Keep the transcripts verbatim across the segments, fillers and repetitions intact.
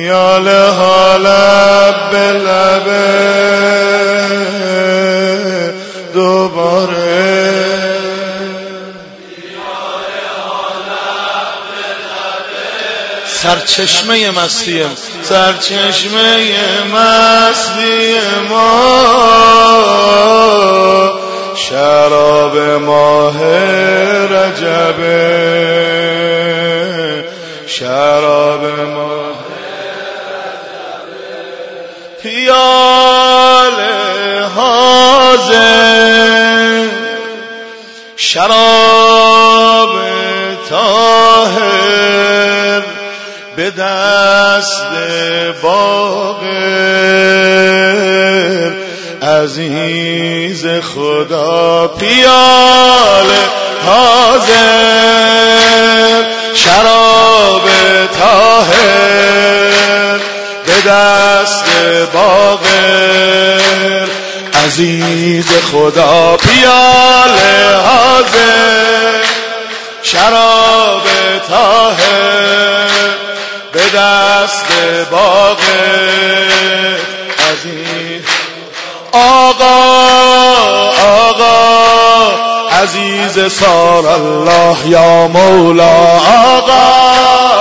پیاله ها لب به لبه دوباره سرچشمه مستی سرچشمه مستی ما شراب ماه رجبه شراب ماه رجبه پیاله حاضر شراب طاهر به دست باقر عزیز خدا پیاله حاضر شراب طاهر به دست باقر عزیز خدا پیاله حاضر شراب طاهر به دست باقر عزیز آقا آقا عزیز سار الله یا مولا آقا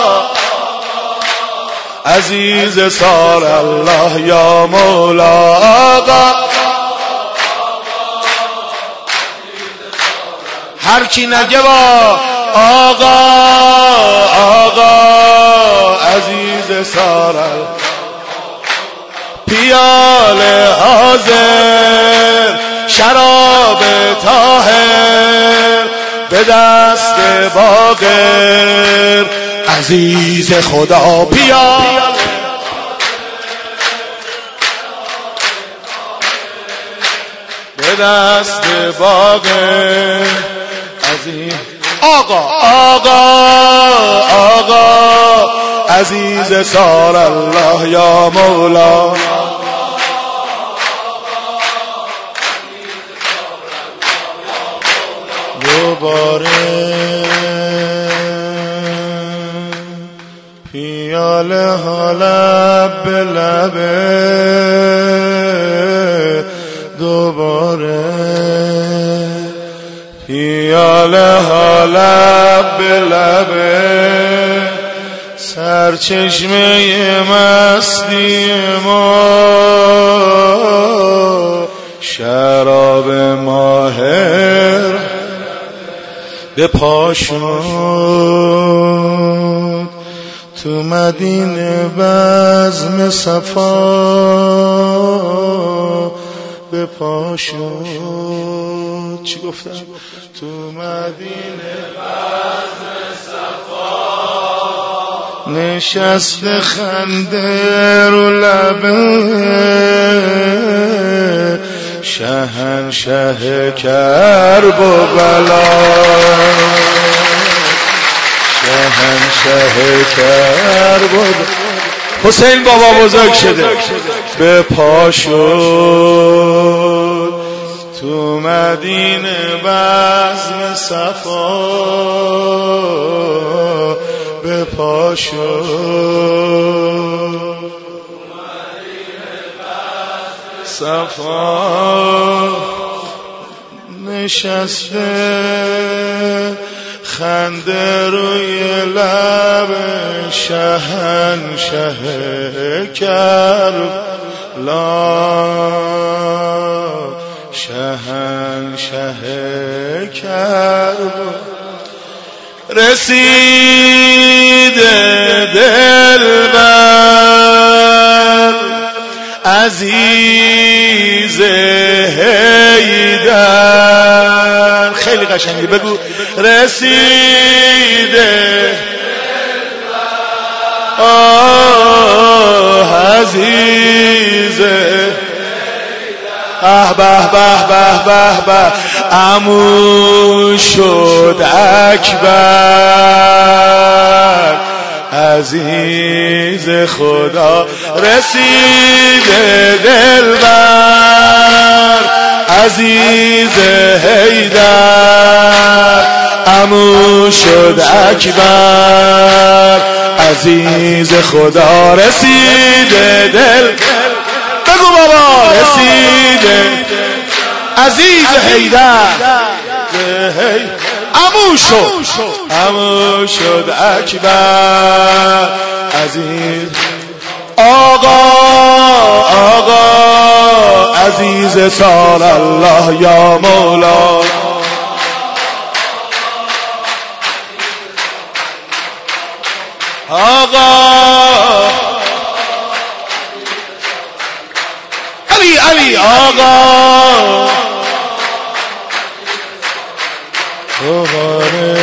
عزیز سار الله یا مولا آقا هر کی نگه با آقا آقا عزیز سار پیاله حاضر شراب طاهر به دست باقر عزیز خدا پیاله به دست باقر عزیز آقا آقا آقا عزیز سار الله یا مولا دوباره پیاله ها لب به لبه دوباره پیاله ها لب به لبه سرچشمه مستی ما شراب ماهر به پا شد تو مدینه بزم صفا به پا شد چی گفتم؟ تو مدینه بزم صفا نشست خنده رو لبه شهنشه کرب و بلا شهنشه کرب و حسین بابا بزرگ شده به پا شد تو مدینه بزم صفا به پا شد صفا نشسته خنده روی لب شهنشه کربلا شهنشه کربلا رسید دلبر عزیز حیدر خیلی قشنگی بگو رسیده آه عزیز اه به به به به به عمو شد اکبر عزیز خدا رسیده دلبر عزیز حیدر عمو شد اکبر عزیز خدا رسیده دل بگو بابا رسیده عزیز حیدر عمو شد عمو شد اکبر عزیز آقا آقا عزیز سال الله یا مولا آقا علی علی آقا دوباره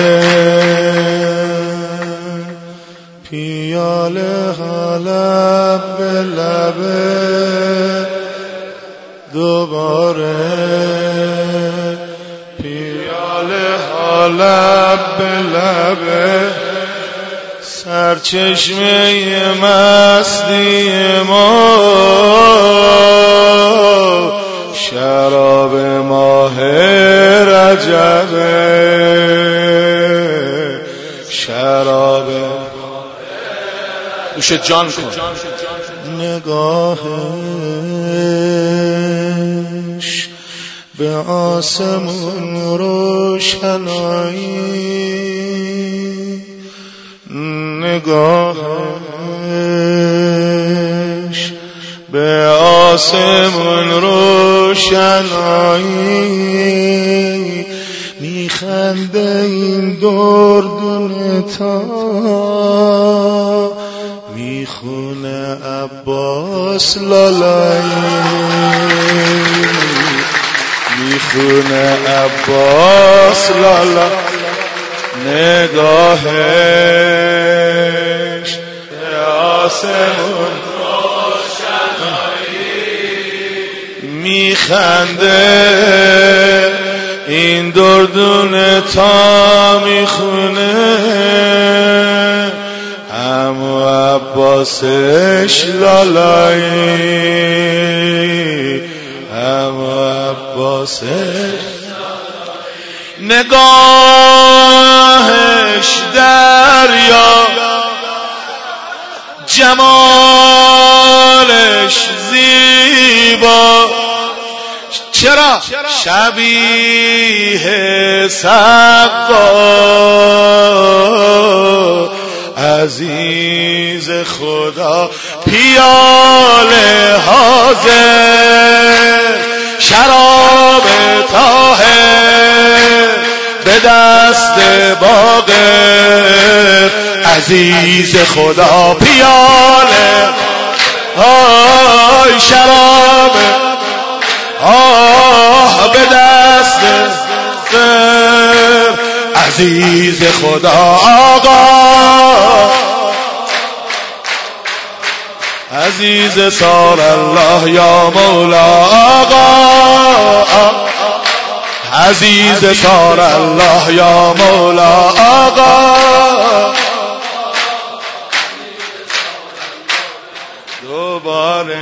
پیاله حلب به لبه دوباره پیاله حلب به لبه سرچشمه مستی ما شراب ماه رجبه شراب دوش جان کن نگاهش به آسمون روشنایی نگاهش به آسمون روشنایی میخنده این دردون تا میخونه عباس لالایی میخونه عباس لالایی نگاهش به آسمون میخنده این دردون تا میخونه عمو عباسش لالایی عمو عباسش نگاهش دریا جمالش زیبا چرا شبیه سقا عزیز خدا پیاله حاضر شراب طاهر به دست باغ عزیز خدا پیاله آی شراب آه به دست عزیز خدا آقا عزیز سال الله یا مولا آقا عزیز سال الله یا مولا آقا دوباره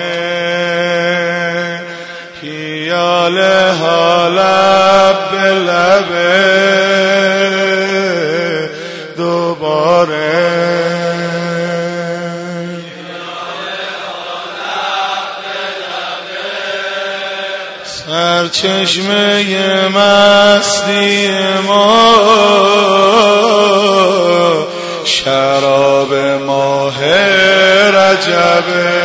پیاله حلب به لبه دوباره سرچشمه مستی ما شراب ماه رجبه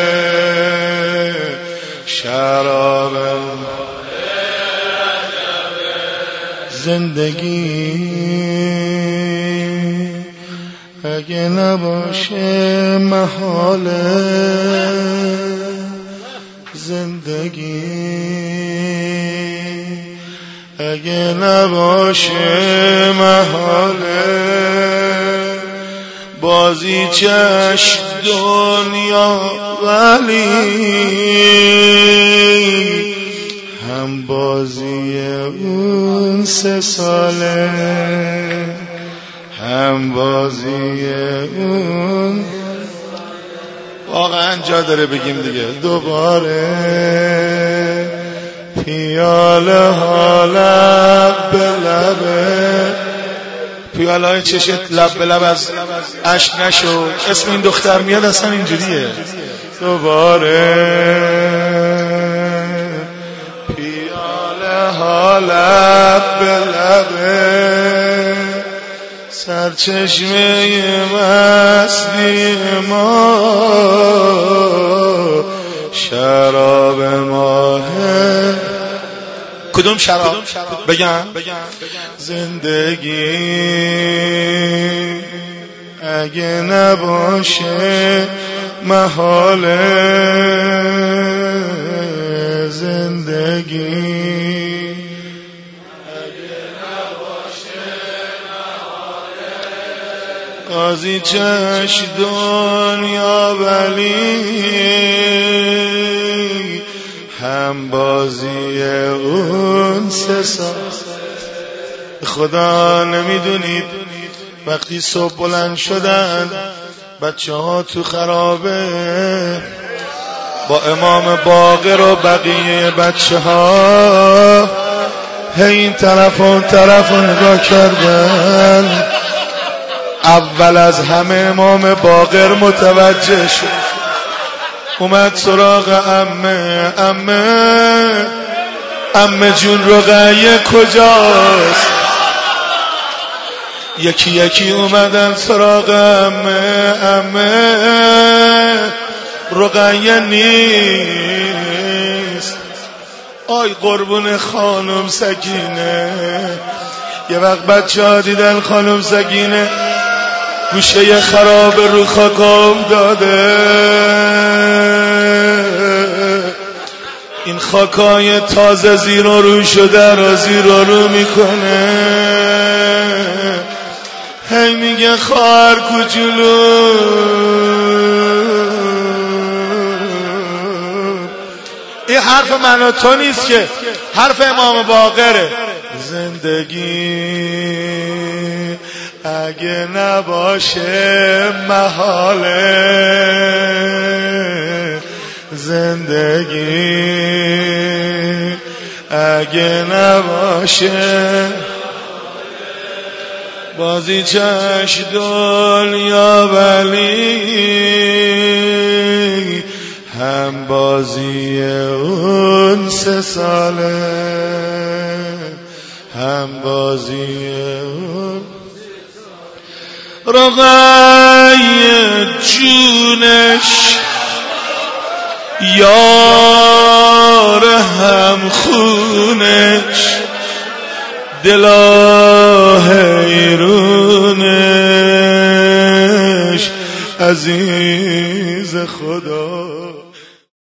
شراب ماه رجبه زندگی اگه نباشه محاله زندگی اگه نباشه محاله بازی چشم دنیا ولی هم بازی اون سه ساله هم بازی اون واقعا جا داره بگیم دیگه دوباره پیاله ها لب به لبه، پیاله های چشت لب به لب از عشق نشد. اسم این دختر میاد اصلا اینجوریه. دوباره پیاله ها لب به لبه، سرچشمه مستی ما شراب ماهه. کدوم شراب؟ بگم زندگی اگه نباشه محاله، زندگی اگه نباشه محاله، قاضی چش دنیا ولی هم بازی اون سه سال. خدا نمیدونید وقتی صبح بلند شدن بچه ها تو خرابه با امام باقر و بقیه بچه ها هی این طرف و اون طرف رو نگاه کردن. اول از همه امام باقر متوجه شد، اومد سراغ عمه. عمه عمه جون رقیه کجاست؟ یکی یکی اومدن سراغ عمه. عمه رقیه نیست. آی قربون خانم سکینه. یه وقت بچه ها دیدن خانم سکینه گوشه خراب رو خاکام داده، این خاکای تازه زیر و رو شده را زیر و رو میکنه. هی میگه خواهر کوچولو این حرف من و تو نیست که، حرف امام باقره. زندگی اگه نباشه محاله، زندگی اگه نباشه بازی چش دنیا ولی هم بازی اون سه ساله، هم بازی اون رقیه جونش یار هم خونش دلا حیرونش عزیز خدا.